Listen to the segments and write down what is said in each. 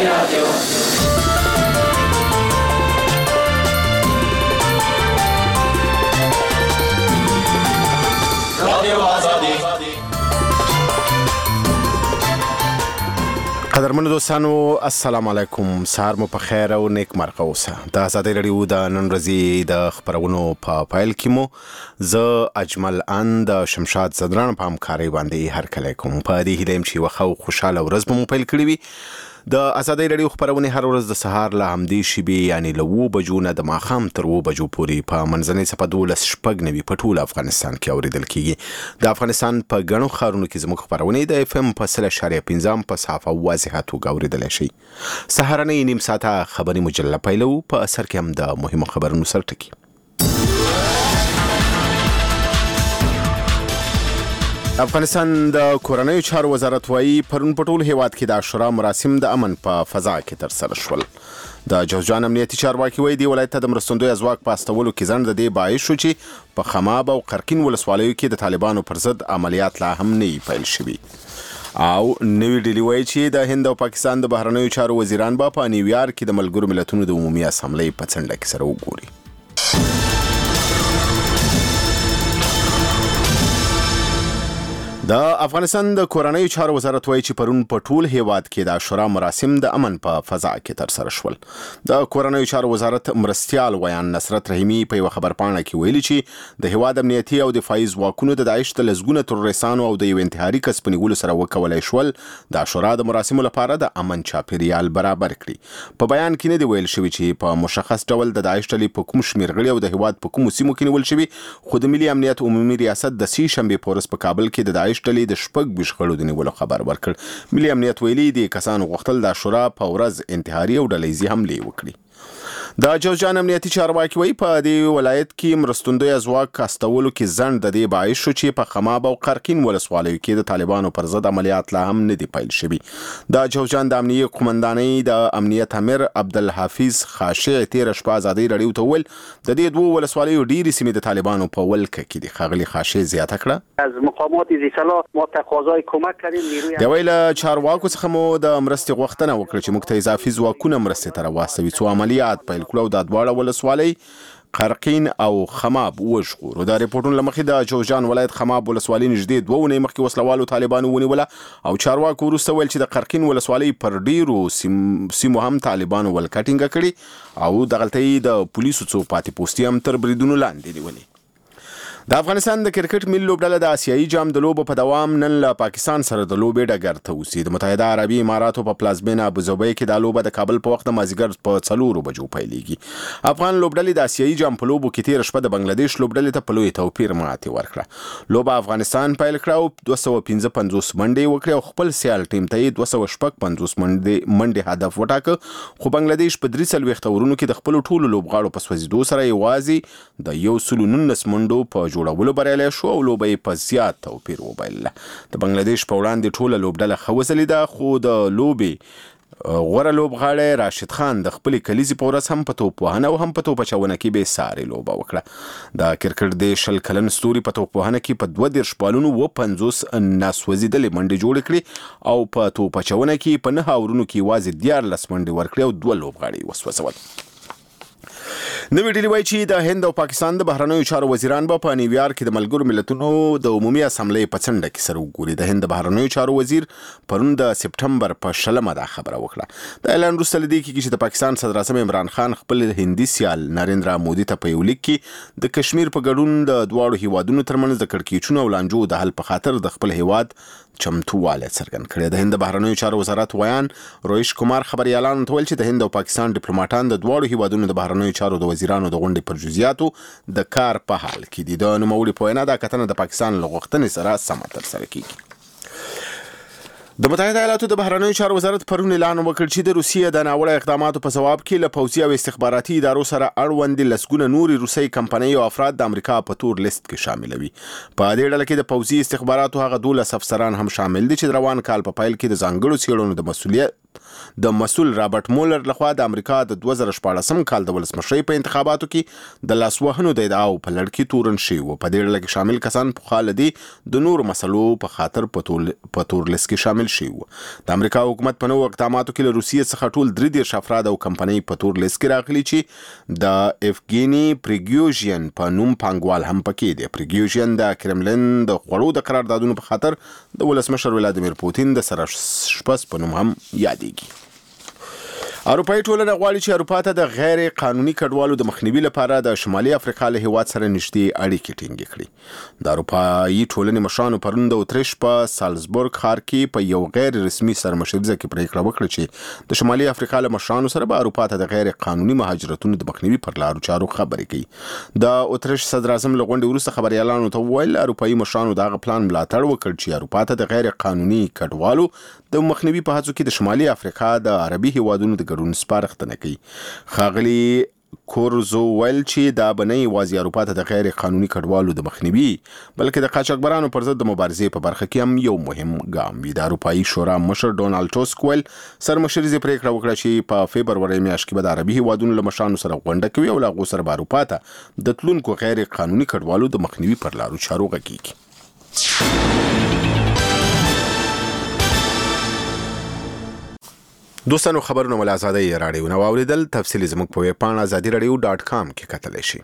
قدرمنو دوستانو السلام علیکم، سهار مو په خیر او نیک مرغه اوسه. د ازادۍ رادیو د نن ورځې د خبرونو په پایل کې مو زه اجمل اند شمشاد زدران په همکارۍ باندې هرکلی کوم. په دې هیله یم چې وخه او خوشاله ورځ به مو پیل کړې وي. د ازادۍ رادیو خبرونه هر ورځ د سهار له همدې شیبې یعنی له 9 بجو نه د ماښام تر 9 بجو پورې په منځنۍ څپه 12 په ټول افغانستان کې اوریدل کیږي. د افغانستان په ګڼو ښارونو کې زموږ خبرونه د اف ام په 0.5 په صحافه او واضحه توګه اوریدل شي. سهارنۍ نیم ساعته خبري مجله پیلو، په اثر کې هم د مهمو خبرونو سر ټکی. افغانستان د کورنیو چارو وزارت وايي پرون په ټول هیواد کې د عاشورا مراسم د امن په فضا کې ترسره شول. د جوزجان امنیتي چارواکي وايي د ولایت د مرستندوی ازواق په استولو کې ځنډ د دې باعث شو چې په خماب او قرقین ولسوالیو کې د طالبانو پر ضد عملیات لا هم نه پیل شوي. او نوی ډیلی وايي چې د هند او پاکستان د بهرنیو چارو وزیران به په نیویارک کې د ملګرو ملتونو د عمومي اسامبلې په څنډه کې سره وګوري. د افغانستان د کورنیو چارو وزارت وايي چې پرون په ټول هیواد کې د عاشورا مراسم د امن په فضا کې ترسره شول. د کورنیو چارو وزارت مرستیال ویان نصرت رحیمی په یو خبرپاڼه کې ویلي چې د هیواد امنیتي او دفاعي ځواکونو د داعش د لسګونه تروریستانو او د یو انتحاري کس په نیولو سره وکولای شول د عاشورا د مراسمو لپاره د امن چاپیریال برابر کړي. په بیان کې نه دی ویل شوی چې په مشخص ډول د داعش ډلې په کوم شمیر غړي او د هیواد په کوم سیمو کې نیول شوی، خو د ملي امنیت عمومي ریاست د سې شنبې په ورځ په کابل کې د داعش ډلې د شپږ بشغړو د نیولو خبر ورکړ. ملي امنیت ویلي د کسانو غوښتل د عاشورا په ورځ انتحاري او ډلهیزې حملې وکړي. د جوزجان امنیتي چارواکي وايي په دې ولایت کې مرستندوی ازواق استولو کې ځنډ د دې باعث شو چې په خماب او قرقین ولسوالیو کې د طالبانو پر ضد عملیات لا هم نه دي پیل شوي. د جوزجان د امنیه قومندانۍ د امنیت امیر عبدالحفیظ خاشع تیر شپه ازادۍ رادیو ته ویل د دې دوه ولسوالیو ډېرې سیمې د طالبانو په ولکه کې دي. ښاغلي خاشع زیاته کړه از مقامات ذی‌صلاح ما تقاضای کمک کردیم نیروی د ویل چارواکو څخه مو د مرستې غوښتنه وکړه چې موږ ته اضافي ځواکونه مرستې ته راواستوي څو عملیات پیل کړو. د دواړه ولسوالۍ قرقین او خماب وژغورو. د ریپورټونو له مخې د جوزجان ولایت خماب ولسوالۍ نږدې 2 اونۍ مخکې وسلوالو طالبانو ونیوله او چارواکو وروسته ویل چې د قرقین ولسوالۍ پر ډیرو سیمو هم طالبانو ولکه ټینګه کړې او دغلته یې د پولیسو څو پاتې پوستې هم تر بریدونو لاندې نیولې. د افغانستان د کرکټ ملي لوبډله د آسیایي جام د لوبو په دوام نن له پاکستان سره د لوبې ډګر ته وځي. د متحده عربي اماراتو په پلازمینه ابوظبي کې د لوبه د کابل په وخت د مازیګر په 4 بجو پیلېږي. افغان لوبډلې د آسیایي جام په لوبو کې تیر شپه د بنگلاديش لوبډلې ته په لوی توپیر ماتې ورکړه. لوبه افغانستان پیل کړه او 255 منډې وکړې او خپل سیال ټیم ته 255 منډې هدف وټاکه، خو بنگلاديش په 43 اورونو کې د خپل ټولو لوبغاړو په سوځېدو سره یوازې د 119 منډو په جوړولو بریالی شو او لوبه یې په زیات توپیر وبایله. د بنگلاديش په وړاندې ټوله لوبډله ښه وځلېده، خو د لوبې غوره لوبغاړی راشد خان د خپلې کلیزې په ورځ هم په توپوهنه او هم په توپ اچونه کې بې ساري لوبه وکړه. د کرکټ د 20 کلن ستوري په توپوهنه کې په 32 بالونو 50 ناسوځېدلې منډې جوړې کړې او په توپ اچونه کې په 9 اورونو کې یوازې 14 منډې ورکړې او 2 لوبغاړي وسوځول. نوی ډیلی وايي چې د هند او پاکستان د بهرنیو چارو وزیران به په نیویارک کې د ملګرو ملتونو د عمومي اسامبلې په څنډه کې سره وګوري. د هند د بهرنیو چارو وزیر پرون د سپټمبر په 20 دا خبره وکړه. د اعلان وروسته له دې کې چې د پاکستان صدر اعظم عمران خان خپل هندي سیال نریندرا مودي ته په یو لیک کې د کشمیر په ګډون د دواړو هیوادونو ترمنځ د کړکېچونو او لانجو د حل په خاطر د خپل هیواد چمتووالی څرګند کړی. د هند بهرنیو چارو وزارت ویان رویش کومار خبريالانو ته ویل چې د هند او پاکستان ډیپلوماټان د دواړو هیوادونو د بهرنیو چارو د وزیرانو د غونډې پر جزئیاتو د کار په حال کې دي. د نوموړي په وینا دا کتنه د پاکستان له غوښتنې سره سمه ترسره کیږي. د متحده ایالاتو د بهرنیو چارو وزارت پرون اعلان وکړ چې د روسیې د ناوړه اقداماتو په ځواب کې له پوځي او استخباراتي ادارو سره اړوند لسګونه نورې روسي کمپنۍ او افراد د امریکا په تور لیست کې شاملوي. په دې ډله کې د پوځي استخباراتو هغه 12 افسران هم شامل دي چې د روان کال په پیل کې د ځانګړو څېړنو د مسؤلیت د مسؤل رابرټ مولر لخوا د امریکا د 2014 کال د ولسمشرۍ په انتخاباتو کې د لاسوهنو د ادعاو په لړ کې تورن شوي و. په دې ډله کې شامل کسان په خالدي د نور مسلو په خاطر په تور لیست کې شامل شوي و. د امریکا حکومت په نوو اقداماتو کې له روسیې څخه ټول 33 افراد او کمپنۍ په تور لیست کې راغلي چې د افګینی پریګوژین په نوم پانګوال هم پکې دی. پریګوژین د کرملین د خوړو د قراردادونو په خاطر د ولسمشر ولادیمیر پوتین د سرشپس په نوم هم یادېږي. اروپایي ټولنه غواړي چې اروپا ته د غیر قانوني کډوالو د مخنیوي لپاره د شمالي افریقا له هیواد سره نږدې اړیکې ټینګې کړي. د اروپایي ټولنې مشرانو پرون د اتریش په سالزبورګ ښار کې په یو غیر رسمي سرمشریزه کې پریکړه وکړه چې د شمالي افریقا له مشرانو سره به اروپا ته د غیر قانوني مهاجرتونو د مخنیوي پر لارو چارو خبرې کوي. د اتریش صدر اعظم له غونډې وروسته خبريالانو ته وویل اروپایي مشرانو دغه پلان ملاتړ وکړ چې اروپا ته د غیر قانوني کډوالو د مخنیوي په هڅو کې د شمالي افریقا د عربي هیوادونو د ګډون سپارښتنه کوي. خاغلی کورزو ویل چې دا بنې یوازې اروپا ته د غیر قانوني کډوالو د مخنیوي بلکې د قاچاقبرانو پر ضد د مبارزې په برخه کې هم یو مهم ګام وي. د اروپایي شورا مشر ډونالډ ټوسک ویل سرمشریزه پریکړه وکړه چې په فبروري میاشت کې به د عربي هیوادونو له مشرانو سره غونډه کوي او له هغو سره به اروپا ته د تلونکو غیر قانوني کډوالو د مخنیوي پر لارو چارو غږیږي. دوستانو خبرونه ول آزادۍ راډیو نو اوریدل تفصیلی زموږ په ویب پاڼه azadiradio.com کې کتلی شي.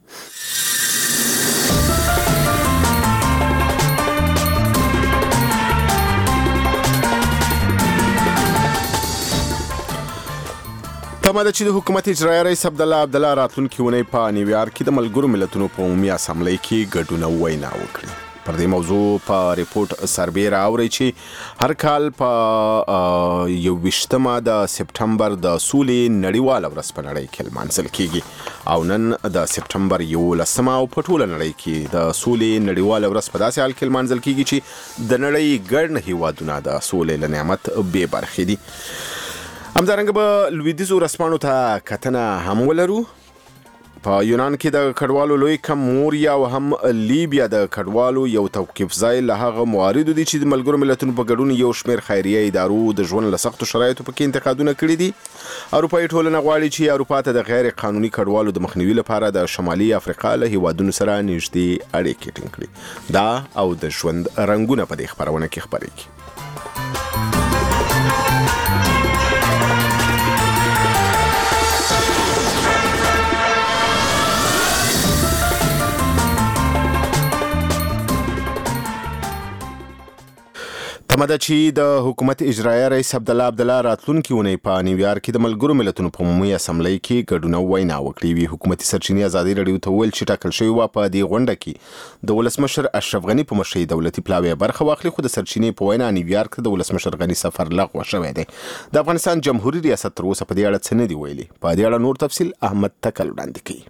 تمه ده چې د حکومت اجرایي رئیس عبدالله راتلونکي اونۍ په نیویارک کې د ملګرو ملتونو په عمومي اسامبلۍ کې ګډون وینا وکړي. پر دې موضوع په ریپورت سروې راوړی چې هر کال په 21 د سپټمبر د سولې نړیواله ورځ په نړۍ کې لمانځل کیږي او نن د سپټمبر 11 او په ټوله نړۍ کې د سولې نړیواله ورځ په داسې حال کې لمانځل کیږي چې د نړۍ ګڼ هیوادونه د سولې له نعمت بې برخې دي. همدارنګه به لویدیځو ورځپاڼو ته کتنه هم ولرو. په یونان کې د کډوالو لوی کم موریا او هم لیبیا د کډوالو یو توقیف ځای له هغه مواردو دي چې د ملګرو ملتونو په ګډون یو شمېر خیریه ادارو د ژوند له سختو شرایطو پکې انتقادونه کړي دي. اروپایي ټولنه غواړي چې اروپا ته د غیر قانوني کډوالو د مخنیوي لپاره د شمالي افریقا له هیوادونو سره نږدې اړیکې ټینګ کړي. دا او د ژوند رنګونه په دې خبرونه کې خبرېږي. تمه ده چې د حکومت اجرایي رئیس عبدالله راتلونکي اونۍ په نیویارک کې د ملګرو ملتونو په عمومي اسامبلۍ کې ګډون وینا وکړي. حکومتي سرچینې ازادي راډیو ته ویل چې ټاکل شوی و په دې غونډه کې د ولسمشر اشرف غني په مشرۍ دولتي پلاوی برخه واخلي، خو د سرچینې په وینا نیویارک ته د ولسمشر غني سفر لغوه شوی دی. د افغانستان جمهوریت ریاست تر اوسه په دې اړه څه نه دی ویلي. په دې اړه نور تفصیل احمد تکل وړاندې کوي.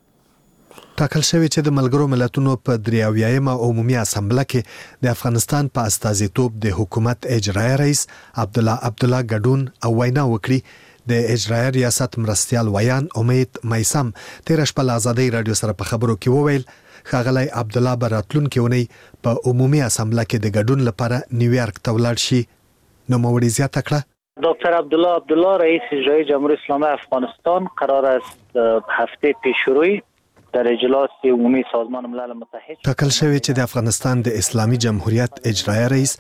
ټاکل شوی چې د ملګرو ملتونو په 83 عمومي اسامبله کې د افغانستان په استازیتوب د حکومت اجرایي رئیس عبدالله ګډون او وینا وکړي. د اجرایي ریاست مرستیال ویان امید میسم تیر شپه له آزادۍ رادیو سره په خبرو کې وویل ښاغلی عبدالله به راتلونکي اونۍ په عمومي اسامبله کې د ګډون لپاره نیویارک ته ولاړ شي. نوموړي زیاته کړه دکتر عبدالله رئیس اجرایی جمهوری اسلامی افغانستان قرار است هفته پیشروی در اجلاس عمومی سازمان ملل متحد ټاکل شوی چې د افغانستان د اسلامي جمهوریت اجرایي رئیس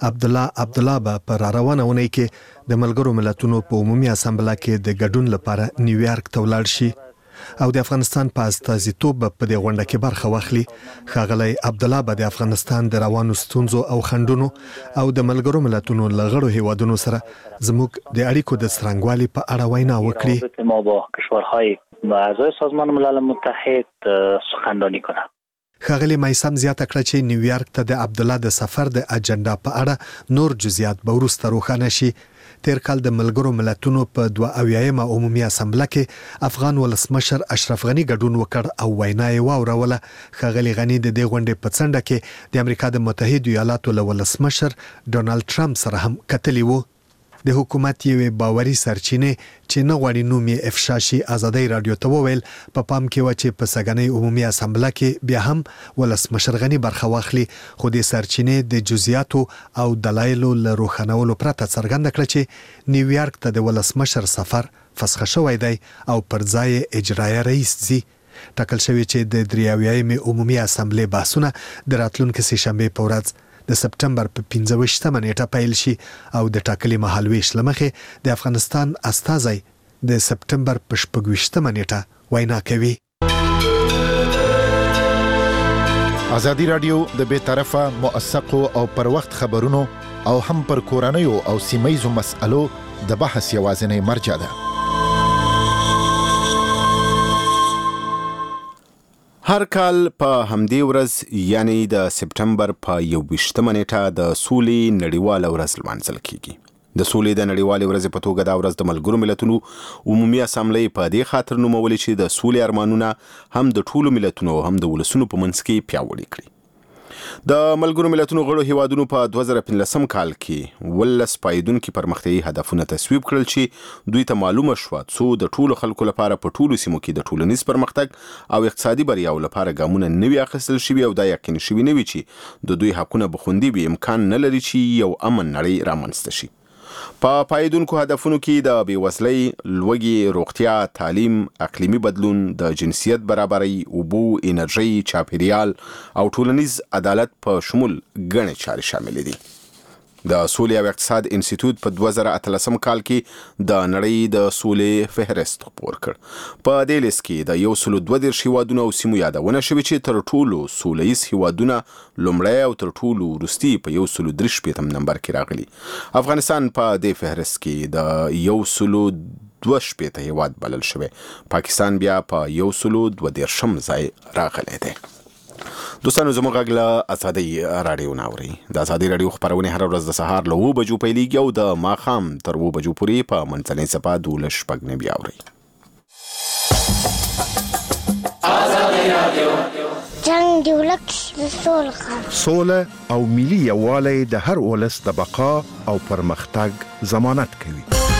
عبدالله به پر روانه اونۍ کې د ملګرو ملتونو په عمومي اسامبله کې د ګډون لپاره نیویارک ته ولاړ شي او د افغانستان په استازیتوب په دې غونډه کې برخه واخلي. ښاغلی عبدالله به د افغانستان د روانو ستونزو او خنډونو او د ملګرو ملتونو له غړو هیوادونو سره زموږ د اړیکو د څرنګوالي په اړه وینا وکړي. ما با کشورهای اعضای سازمان ملل متحد سخنرانی کنم. ښاغلی میسم زیاته کړه چې نیویارک ته د عبدالله د سفر د اجنډا په اړه نور جزئیات به وروسته روښانه شي. تیر کال د ملګرو ملتونو په 82 عمومي اسامبله کې افغان ولسمشر اشرف غني ګډون وکړ او وینا یې واوروله. ښاغلی غني د دې غونډې په څنډه کې د امریکا د متحده ایالاتو له ولسمشر ډونالډ ټرمپ سره هم کتلی وو. د حکومت یوې باوري سرچینې چې نه غواړي نوم یې افشا شي ازادي رادیو ته وویل په پام کې و چې په سګنۍ عمومي اسامبله کې بیا هم ولسمشر غني برخه واخلي، خو د سرچینې د جزئیاتو او دلایلو له روښانولو پرته څرګنده کړه چې نیویارک ته د ولسمشر سفر فسخ شوی دی او پر ځای اجرایه رئیس زی. ټاکل شوی چې د 83مې عمومي اسامبلې بحثونه د راتلونکي سه شنبه په ورځ د سپټمبر په 15مه نیټه پیل شي او د ټاکلي مهالويش لمخې د افغانستان استازي د سپټمبر په 16مه نیټه وینا کوي. ازادي رادیو د بیطرفه موثقو او پر وخت خبرونو او هم پر کورنیو او سیمایزو مسألو د بحث یوازینی مرجع ده. هر کال په همدې ورځ یعنی د سپټمبر په 21مه نیټه د سولې نړیواله ورځ لمانځل کیږي. د سولې د نړیوالې ورځې په توګه دا ورځ د ملګرو ملتونو عمومي اسامبلې په دې خاطر نومولې چې د سولې ارمانونه هم د ټولو ملتونو هم د ولسونو په منځ کې پیاوړي کړي. د ملګرو ملتونو غړو هیوادونو په 2015 کال کې ولس پایدونکو پرمختیايي هدفونه تصویب کړل چې دوی ته معلومه شو څو د ټولو خلکو لپاره په ټولو سیمو کې د ټولنیز پرمختګ او اقتصادي بریاو لپاره ګامونه نوي اخیستل شوي او دا یقیني شوي نوي چې د دوی حقونه به خوندي وي، امکان نه لري چې یو امن نړۍ رامنځته شي. په پایدونکو هدفونو کې د بیوزلۍ، لوږې، روغتیا، تعلیم، اقلیمي بدلون، د جنسیت برابرۍ، اوبو، انرژي، چاپیریال او ټولنیز عدالت په شمول ګڼې چارې شامل دي. د سولې او اقتصاد انسټیټیوټ په 2013 کال کې د نړۍ د سولې فهرست خپور کړ. په دې لیست کې د 122 هیوادونو او سیمو یادونه شوې چې تر ټولو سولهییز هیوادونه لومړی او تر ټولو وروستي په 133 نمبر کې راغلي. افغانستان په دې فهرست کې د 122 هیواد بلل شوی. پاکستان بیا په 122 ځای راغلی دی. دوستانو زموږ غږ له ازادي رادیو ناوري. د ازادي رادیو خبرونه هر ورځ د سهار له 9 بجو پیلېږي او د ماښام تر 2 بجو پورې په منځنۍ صفه 12 بیا اوري. ازادي رادیو جنگ دی ولک سوله او ملي یووالی د هر ولس د بقا او پرمختګ ضمانت کوي.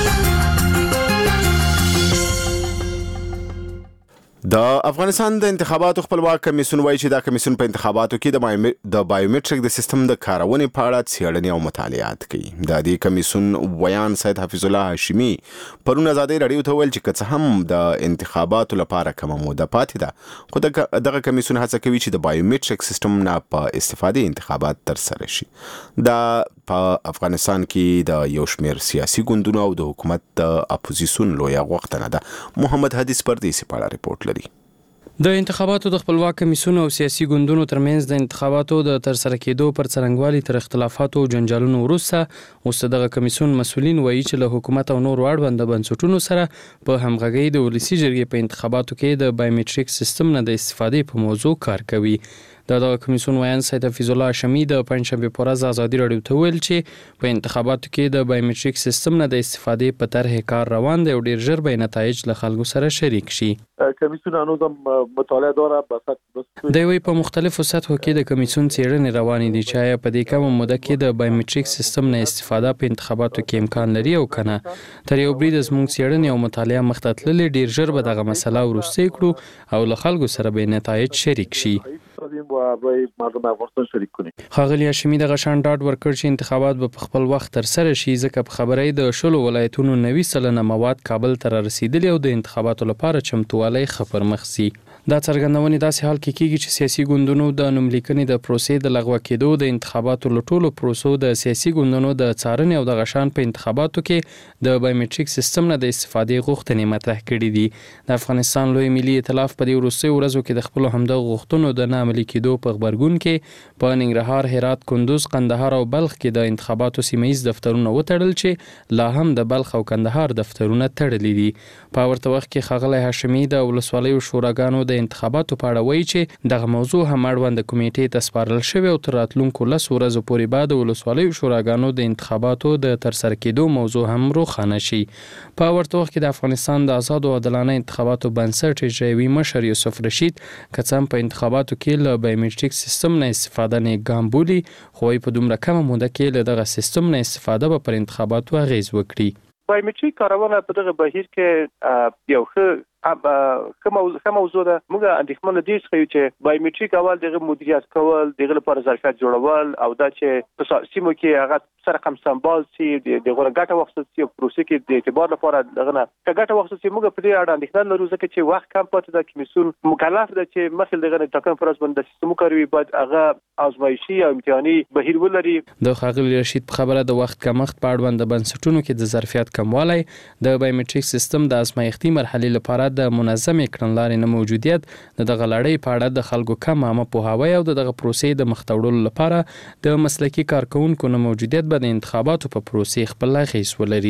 د افغانستان د انتخاباتو خپلواک کمیسیون وایي چې دا کمیسیون په انتخاباتو کې د بایومټریک د سیستم د کارونې په اړه څېړنې او مطالعات کوي. د دې کمیسیون ویان سید حفیظ الله هاشمي پرون ازادي رادیو ته ویل چې که څه هم د انتخاباتو لپاره کومه موده پاتې ده، خو دغه کمیسیون هڅه کوي چې د بایومټریک سیستم نه په استفادې انتخابات ترسره شي. دا په افغانستان کې د یو شمېر سیاسي ګوندونو او د حکومت د اپوزیسیون لویه غوښتنه ده. محمد حدیث پردیسي په اړه ریپورت لري. د انتخاباتو د خپلواک کمیسیون او سیاسي ګوندونو ترمنځ د انتخاباتو د ترسره کېدو پر څرنګوالي تر اختلافاتو او جنجالونو وروسته اوس دغه کمیسیون مسؤلین وایي چې له حکومت او نور اړوند بنسټونو سره په همغږۍ د ولسي جرګې په انتخاباتو کې د بایومټریک سیستم نه د استفادې په موضوع کار کوي. د کمیسیون ویان سید حفیظ الله هاشمي د پنځشنبه په ورځ ازادي رادیو ته ویل چې په انتخاباتو کې د بایومټریک سیستم نه د استفادې په طرح کار روان دی او ډیر ژر به نتایج له خلکو سره شریک شي. کمیسیون هنوزم مطالعه داره. د وی په مختلفو سطحو کې د کمیسیون څېړنې روانې دي چې په دې کومه موده کې د بایومټریک سیستم نه استفاده په انتخاباتو کې امکان لري او کنه. تر یو برید زموږ څېړنې او مطالعه مخ ته تللې، ډیر ژر به دغه مسله ورسته کړو او له خلکو سره به نتایج شریک شي. ښاغلي هاشمي دغه شان ډاډ ورکړ چې انتخابات به په خپل وخت ترسره شي، ځکه په خبرې د 10 ولایتونو 90% مواد کابل ته رسیدلي او د انتخاباتو لپاره چمتووالی ښه پر مخ سي. دا څرګندونې داسې حال کې کیږي چې سیاسي ګوندونو د نوملیکنې د پروسې د لغوه کېدو، د انتخاباتو له ټولو پروسو د سیاسي ګوندونو د څارنې او د غشان په انتخاباتو کې د بایومټریک سیستم نه د استفادې غوښتنې مطرح کړې دي. د افغانستان لوی ملي ائتلاف په دې وروستیو ورځو کې د خپل همدغه غوښتنو د نه عملي کېدو په غبرګون کې په ننګرهار، هرات، کندوز، قندهار او بلخ کې د انتخاباتو سیمه‌ییز دفترونه وتړل چې لا هم د بلخ او کندهار دفترونه تړلي دي. په ورته وخت کې ښاغلی هاشمي د ولسوالیو شوراګانو د د انتخاباتو په اړه وایي چې دغه موضوع هم اړوند کمیټې ته سپارل شوې او تر راتلونکو 10 ورځو پورې بعد ولسوالیو شوراګانو د انتخاباتو د ترسره کېدو موضوع هم روښانه شي. په ورته وخت کې د افغانستان د آزاد او عادلانه انتخاباتو بنسټ اجرایوي مشر یوسف رشید کڅم په انتخاباتو کې له بایومټریک سیستم نه استفاده نه ګام بولي، خو په دومره کمه موده کې له دغه سیستم نه استفاده به پر انتخاباتو اغیز وکړي. بایومټریک کارونه په دغه بهیر کې یو ښه موضوع ده. موږ اندېښمن دي چې بایومټریک اول دغه مدیریت کول، دغه لپاره ظرفیت جوړول او دا چې په سیمو کې هغه سره رقم سمبال سي، دغه ګټه واخیستل سي او پروسې کې د اعتبار لپاره دغه نه ګټه واخیستل سي. موږ په دې اړه اندېښنه لرو ځکه چې وخت کم پاتې ده. کمیسیون مکلف ده چې مخکې دغه ټاکنې پر اساس باندې سیستم کاروي، باید هغه آزمایشي او امتحاني بهیر ولري. د ښاغلي رشید په خبره د وخت کمښت په اړوند د بنسټونو کې د ظرفیت کموالی، د بایومټریک سیستم د ازمایښتي مرحلې لپاره د منظمې کړنلارې نه موجودیت، دغه لړۍ په اړه د خلکو کم عامه پوهاوی او دغه پروسې د مخ ته وړلو لپاره د مسلکي کارکونکو نه موجودیت به د انتخاباتو په پروسې خپل اغیز ولري.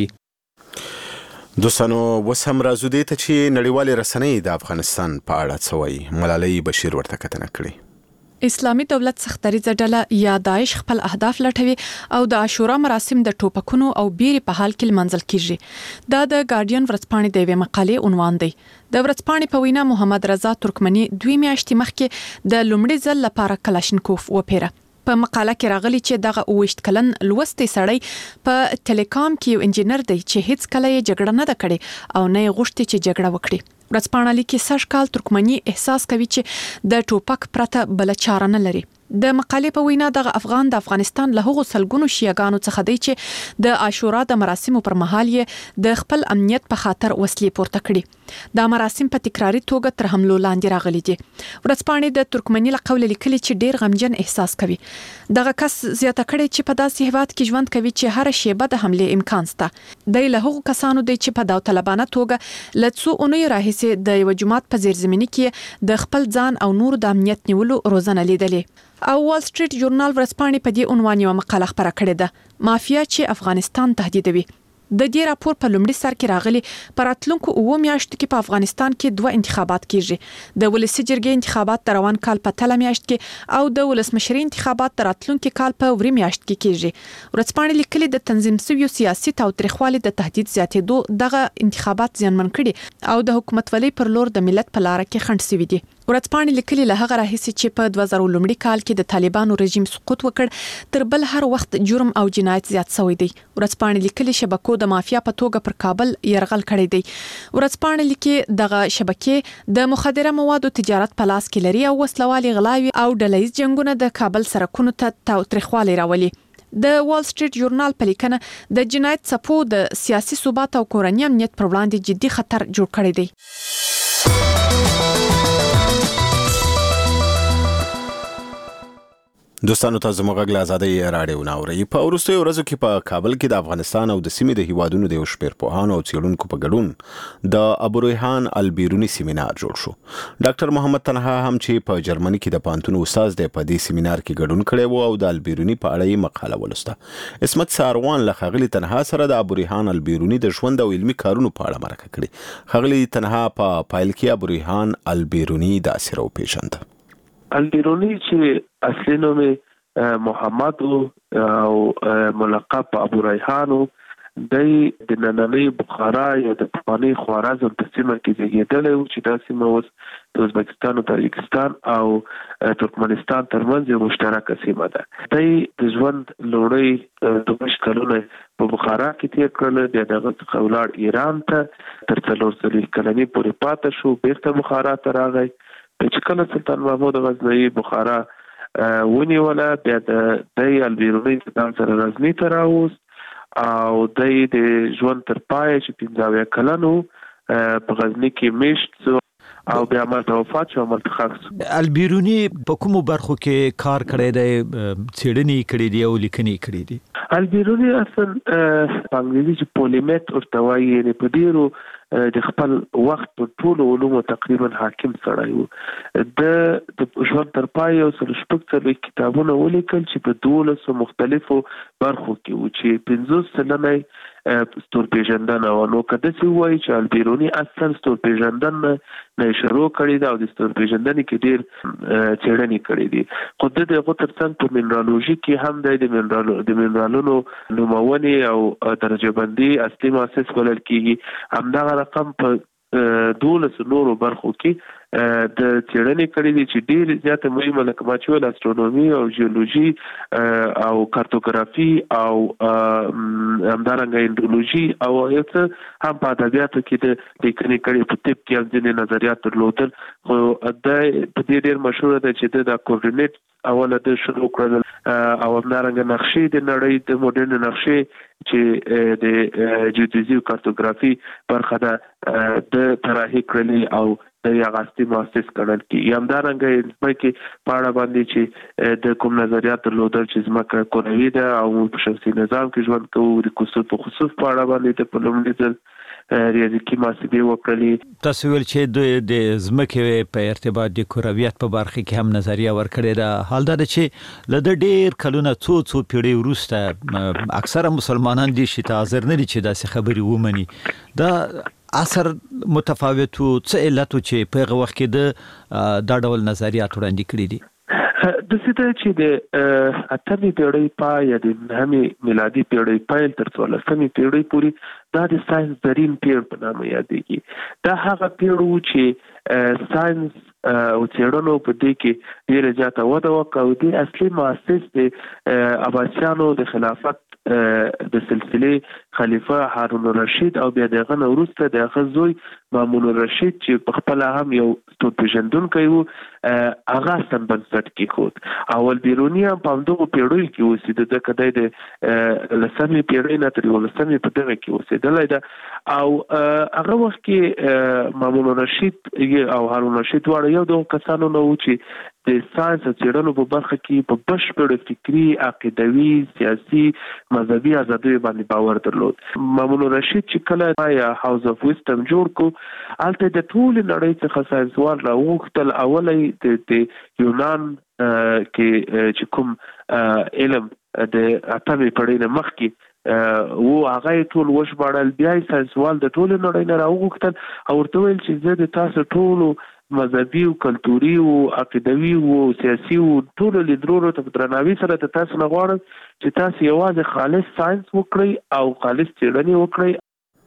دوستانو وسم راځو دې ته چې نړیوالې رسنۍ د افغانستان په اړه څه وایي. ملالۍ بشیر ورته کتنه کړې. اسلامي دولت سختریزه ډله یا داعش خپل اهداف لټوي او د عاشورا مراسم د ټوپکونو او بیري په حال کې منځل کیږي. دا د ګارډین ورځپاڼې د یوې مقالې عنوان دی. د ورځپاڼې په وینا محمد رضا ترکمنی 2 میاشتې مخکې د لومړي ځل لپاره کلاشینکوف وپیره. په مقاله کې راغلي چې دغه 28 کلن لوستي سړی په ټیلیکام کې یو انجینر دی چې هیڅ کله یې جګړه نه ده کړې او نه یې غوښتي چې جګړه وکړي. ورځپاڼه لیکي سږ کال ترکمنی احساس کوي چې د ټوپک پرته بل چاره نه لري. د مقالې په وینا دغه افغان د افغانستان له هغو سلګونو شیعاګانو څخه دی چې د عاشورا د مراسمو پر مهال یې د خپل امنیت په خاطر وسلې پورته کړي. دا مراسم په تکراری توګه تر حملو لاندې راغلي دي. ورځپاڼې د ترکمنی له قوله لیکلي چې ډیر غمجن احساس کوي. دغه کس زیاته کړي چې په داسې هیواد کې ژوند کوي چې هر شیبه د حمله امکان شته. د له هغو کسانو دی چې په داوطلبانه توګه لڅو اونۍ راهیسې د یو جماعت په زیرزمینی کې د خپل ځان او نور د امنیت نیولو روزنه لیدلې. او وال سټریټ ژورنال ورځپاڼې په دې عنوان یو مقاله خپره کړې ده، مافیا چې افغانستان تهدیدوي. د دې راپور په لومړي سر کې راغلي پر راتلونکو 9 میاشتو کې په افغانستان کې 2 انتخابات کیږي. د ولسی جرګې انتخابات د روان کال په تله میاشت کې او د ولسمشرۍ انتخابات د راتلونکي کال په وری میاشت کې کیږي. ورځپاڼې لیکلي د تنظیم شویو سیاسي تاوتریخوالي د تهدید زیاتېدو دغه انتخابات زیانمن کړي او د حکومتولۍ پر لور د ملت په لار کې خنډ شوي دي. ورځپاڼې لیکلي له هغه راهیسې چې په 2000 لومړي کال کې د طالبانو رژیم سقوط وکړ تر بل هر وخت جرم او جنایت زیات شوی دی. ورځپاڼې لیکلي شبکو د مافیا په توګه پر کابل يرغل کړی دی. ورځپاڼې لیکي دغه شبکې د مخدره موادو تجارت په لاس کې لري او وسلوالي غلاوي او ډلهیز جنگونه د کابل سرکونو ته تاوتریخوالي راولي. د وال سټریټ ژورنال په لیکنه د جنایت څپو د سیاسي ثبات او کورنۍ امنیت پر وړاندې جدي خطر جوړ کړی دی. دوستانو تاسو موږ له آزادۍ راډیو ناوړي. په وروستیو ورځو کې په کابل کې د افغانستان او د سیمې د هیوادونو د شپږ پوهانو او څېړونکو په ګډون د ابوریحان البیرونی سیمینار جوړ شو. ډاکټر محمد تنها هم چې په جرمني کې د پانتون استاد دی په دې سیمینار کې ګډون کړی وو او د البیرونی په اړه یې مقاله ولوسته. اسمت ساروان له خغلی تنها سره د ابوریحان البیرونی د ژوند او علمي کارونو په اړه مرکه کړې. خغلی تنها په پایل کې ابوریحان البیرونی د اسره پیژند. البیرونی چې اصلي نوم محمد او ملقب ابو ریحانو د نننۍ بخارا یا د پخواني خوارزم په سیمه کې زیږېدلی و چې دا سیمه اوس د ازبکستان او تاجکستان او ترکمنستان ترمنځ یو مشترکه سیمه ده. د ژوند لومړی 2 کلونه په بخارا کې تیر کړل، بیا دغه څخه ولاړ ایران ته تر 4 کلنۍ پورې پاتې شو، بیرته بخارا ته راغی. چې کله سلطان محمود غزنوي بخارا ونیوله، بیا د البیرونی ځان سره غزني ته راوست او د ژوند تر پای چې 15 کلن په غزني کې میشت او بیا مرته وفات شو، مرته ښخ شو. البیرونی په کومو برخو کې کار کړی دی، څېړنې کړې دي او لیکنې کړې دي؟ البیرونی اصلا په انګریزي چې پولیمت ورته وایي، یعنې په ډېرو د خپل وخت په ټولو علومو تقریبا حاکم سړی و. د ژوند تر پای یو 4 کتابونه ولیکل چې په 12 مختلفو برخو کې و، چې 50 سلنه ستور پیژندنه او نو کده څه وایي چې البیرونی اصل ستور پیژندنه نه شروع کړی دا او د ستور پیژندنې کې ډیر څېړنې کړې دي خو د دغه ترڅنګ په منرالوژي کې هم د منرالونو نومونې او درجه بندي اصلي مؤسس بلل کېږي همدغه رقم په 12 نورو برخو کې د څېړنې کړې دي چې ډېر زیاته مهمه لکه ما چې ویل استرونومي او جیولوژي او کارتوګرافي او همدارنګه هندولوژي او یو څه هم په ادبیاتو کې د لیکنې کړې په طب کې هم ځینې نظریات درلودل خو د دې ډېر مشهوره ده چې د کوردینیټ اوله د شروع کړل او همدارنګه نقشې د نړۍ د موډرن نقشې چې د جیودیزي او کارتوګرافي برخه ده د طراحي کړلې او د یاغاستي مؤسس کړل کی همدارنګه ځمکې په اړه باندې چې د کوم نظریات درلودل چې ځمکه کروي ده او په شمسي نظام کې ژوند کوي د کسوف په خصوص په اړه باندې د پلومړي ځل ریاضیکي محاسبې وکړلې تاسو ویل چې د ځمکې په ارتباط د کرویت په برخه کې هم نظریه ورکړې ده حال دا چې له ډېر کلونه څو پیړۍ وروسته اکثره مسلمانان دي چې حاضر نه دي چې داسې خبرې ومني دا اثر متفاوت او څه علت چې په هغه وخت کې د ډول نظریات وړاندې کړي دي د سیده چې د اتمې پیړۍ پای یا د نهمې میلادي پیړۍ پیل تر 14مې پیړۍ پورې دا د ساينس زرین پیر په نامه یادېږي دا هغه پیر و چې ساينس او څېړنو په دې کې ډېره زیاته وده وکړه او د اصلي مؤسس د عباسیانو د خلافت د سلسله خلیفہ هارون الرشید او بیا دغه وروسته د غزوی مامون الرشید چې په خپل هم یو ستور پیژندونکی وو هغه سم بنسټ کې خود اول بیرونی هم په دغه پیړۍ کې اوسېد د کدی د لسمې پیړۍ نه تر ولسمې په دغه کې اوسېدلای دا او هغه وخت کې مامون الرشید او هارون الرشید واړه یو د کسانو نو چې د ساينس څېړنو په برخه کې په بشپړ فکری عقیدوي سیاسي مذهبي ازادي باندې باور درلود مامون الرشید چې کله یا هاوس اف ویسټم جوړ کو الته د ټول نړۍ څخه ساينسوال راوغتل اولې د یونان کې چې کوم علم د اتمې پړۍ نه مخکې وو هغه ټول وشبړل بیا ساينسوال د ټول نړۍ نه راوغتل او ورته ویل چې زه د تاسو ټول مذهبي او کلتوري او عقیدوي او سیاسي او ټول لیدرونو ته درناوي سره تاسو نه غواړم چې تاسو یوازې خالص ساينس وکړئ او خالص څېړنې وکړئ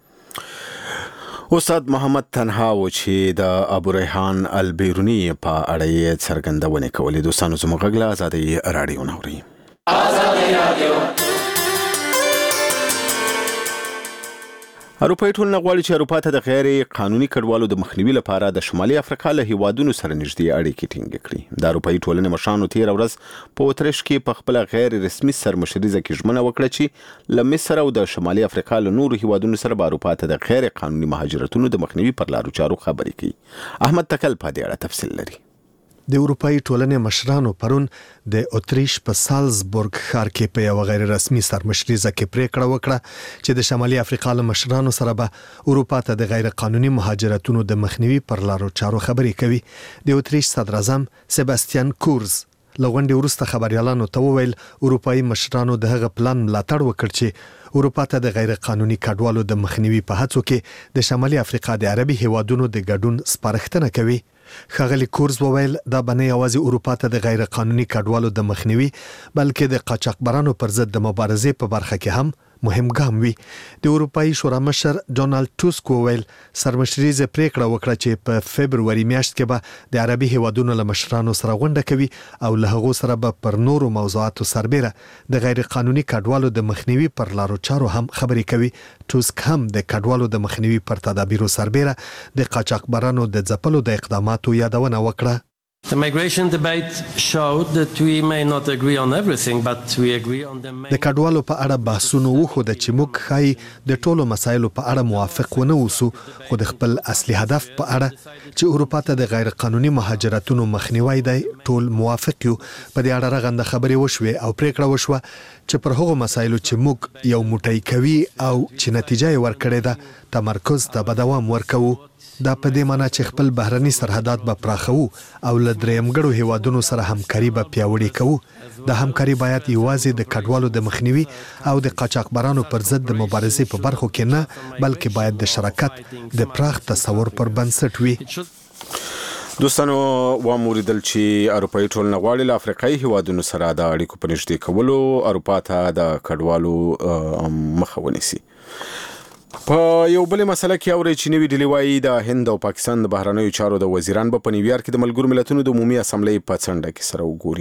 استاد محمد تنها و چې د ابو ریحان البیرونی په اړه څرګندونه کولې دوستانو زموږ غږ له آزادۍ رادیو نوري آزادۍ رادیو اروپای ټولنه غواړي چې اروپا ته د غیر قانوني کډوالو د مخنیوي لپاره د شمالي افریقا له هیوادونو سره نږدې اړیکې ټینګ کړي د اروپای ټولنې مشرانو تیر ورځ په اتریش کې په خپل غیر رسمي سرمشريزه کې ژمنه وکړه چې له مصر او د شمالي افریقا له نورو هیوادونو سره به اروپا ته د غیر قانوني مهاجرتونو د مخنیوي پر لارو چارو خبرې کوي احمد تکل په دې اړه تفصیل لري د اروپאי ټولنې مشرانو پرون د اتریش په سالزبورګ ښار کې په یو غیر رسمي سرمشريزه کې پریکړه وکړه چې د شمالي افریقا له مشرانو سره به اروپا ته د غیر قانوني مهاجرتونو د مخنیوي پر لارو چارو خبرې کوي د اتریش صدر اعظم سباستیان کورز لغونډې وروسته خبريالانو ته وویل اروپאי مشرانو د هغه پلان ملاتړ وکړ چې اروپا ته د غیر قانوني کډوالو د مخنیوي په هڅو کې د شمالي افریقا د عربي هیوادونو د ګډون سپارښتنه کوي ښاغلي کورز وویل دا بنه یوازې اروپا ته د غیر قانوني کډوالو د مخنیوي بلکې د قاچاقبرانو پر ضد د مبارزې په برخه کې هم مهم ګام وي د اروپאי شورا مشر ډونالد ټوسک وویل سرمشريزه پریکړه وکړه چې په فبرवरी میاشت کې به د عربي هیوادونو له مشرانو سره غونډه کوي او له هغو سره به پر نورو موضوعاتو سربېره د غیر قانوني کډوالو د مخنیوي پر لارو چارو هم خبرې کوي ټوسک هم د کډوالو د مخنیوي پر تدابیرو سربېره د قاچاقبرانو د ځپلو د اقداماتو یادونه وکړه The migration debate showed that we may not agree on everything, but we agree on the main. د کډوالو په اړه بحثونه وخوده چې موږ خای د ټولو مسایلو په اړه موافق ونه اوسو خو د خپل اصلي هدف په اړه چې اروپا ته د غیر قانوني مهاجرتونو مخنیوي دی ټول موافق یو په دې اړه رغنده خبرې وشوه او پریکړه وشوه چې پر هغو مسایلو چې موږ یو موټی کوي او چې نتیجه ورکړې ده تمرکز ته به دوام ورکوو. دا په دې معنی چې خپل بهرني سرحدات به پراخوو او له درېیمګړو هیوادونو سره همکاري به پیاوړې کوو. دا همکاري باید یوازې د کډوالو د مخنیوي او د قاچاقبرانو پر ضد د مبارزې په برخو کې نه، بلکې باید د شراکت د پراخ تصور پر بنسټ وي. دوستانو واموریدل چې اروپایي ټولنه غواړي له افریقایي هیوادونو سره د اړیکو په نږدې کولو اروپا ته د کډوالو مخه ونیسي. په یو بل مسله کې اوري چې نوې ډلې وايي د هند او پاکستان د بهرنیو چارو د وزیران په نیویارک کې د ملګرو ملتونو د عمومي اسمبلی په څنډه کې سره وګوري.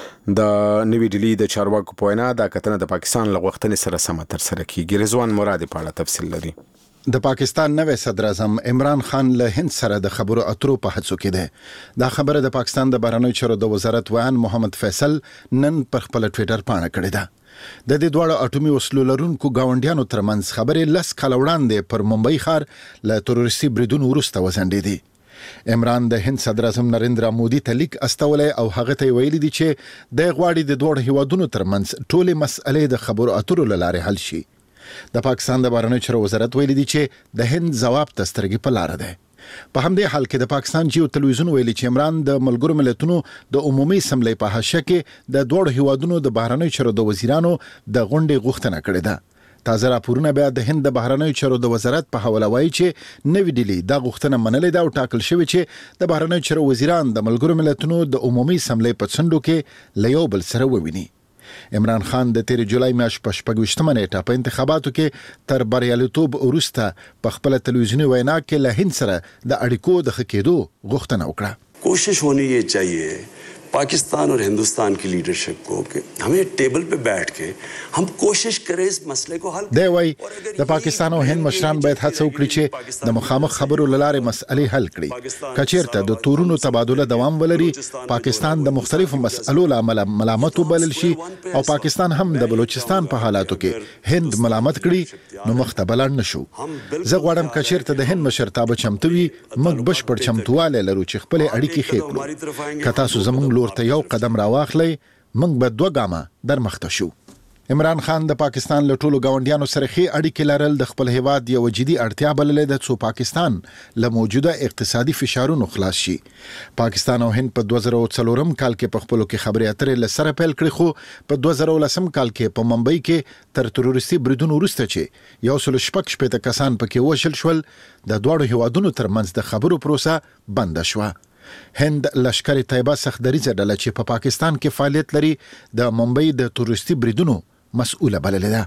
د نوې ډلې د چارواکو په وینا دا کتنه د پاکستان له غوښتنې سره سم تر سره کیږي. رضوان مراد په اړه تفصیل لري. د پاکستان نوې صدر اعظم عمران خان له هند سره د خبرو اترو په هڅو کې ده. دا خبره د پاکستان د بهرنیو چارو د وزارت ویان محمد فیصل نن پر خپل ټوئیټر پاڼه کړې ده. د دې دواړو اټومي وسلو لرونکو گاونډیانو ترمنځ خبرې لس کال وړاندې پر ممبئی ښار له تروریستي بریدونو وروسته وځنډېدې. عمران د هند صدر اعظم نریندرا مودي ته لیک استولی او هغه ته ویلي دي چې د غواړي د دوه هیوادونو ترمنځ ټولې مسئلې د خبرو اترو لاره حل شي. د پاکستان د بهرنیو چارو وزارت ویلي دي چې د هند ځواب ته سترګې په لار ده. په همدې حال کې د پاکستان جیو تلویزیون ویلي چې عمران د ملګرو ملتونو د عمومي اسمبلی په حاشیه کې د دوه هیوادونو د بهرنیو چارو د وزیرانو د غونډې غوښتنه کړې ده. تازه راپورونه بیا د هند د بهرنیو چارو د وزارت په حواله وایي چې نوې ډلې دا غوښتنه منلې ده او ټاکل شوی چې د بهرنیو چارو وزیران د ملګرو ملتونو د عمومي اسمبلی په څنډو کې له یو بل سره وویني. عمران خان د 13 جولای میاشتې په 26مه نیټه په انتخاباتو کې تر بریالیتوب وروسته په خپل تلویزیوني وینا کې له هند سره د اړیکو د ښه کېدو غوښتنه وکړه. कोशिश होनी ये चाहिए पाकिस्तान और हिंदुस्तान की लीडरशिप को कि हमें टेबल पे बैठ के हम कोशिश करें इस मसले को हल. دی وای د پاکستان او هند مشران باید هڅه وکړي چې د مخامخ خبرو لاره مسئلې حل کړي. کچیرته د تورونو تبادله دوام ولري، پاکستان د مختلفو مسئلو لامل ملامت وبلل شي او پاکستان هم د بلوچستان په حالاتو کې هند ملامت کړي نو مختبلان نشو. زه غواړم کچیرته د هند مشرتابه چمتوي موږ بشپړ چمتواله لرو چې خپل اړیکې ښې کړو. که تاسو زموږ ورته یو قدم راواخلی موږ به 2 ګامه در مخته شو. عمران خان د پاکستان له ټولو گاونډیانو سره ښې اړیکې لرل د خپل هیواد یو جدي اړتیا بللې ده څو پاکستان له موجوده اقتصادي فشارونو خلاص شي. پاکستان او هند په 2004 کال کې په خپلو کې خبرې اترې له سره پیل کړې، خو په 2010 کال کې په ممبئی کې تر تروریستي بریدونو وروسته چې 116 کسان پکې وژل شول د دواړو هیوادونو ترمنځ د خبرو پروسه بنده شوه. هند لشکر طیبه سختدریځه ډله چې په پاکستان کې فعالیت لري د ممبئی د تروریستي بریدونو مسؤله بللې ده.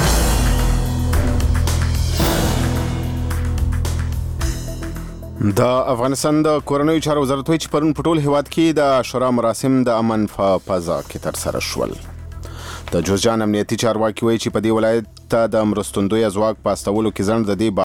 د افغانستان د کورنیو چارو وزارت وایي چې پرون په ټول هیواد کې د عاشورا مراسم د امن په فضا کې تر سره شول. د جوزجان امنیتي چارواکي وایي چې په دې ولایت ته د مرستندوی ځواک په استولو کې ځنډ د دې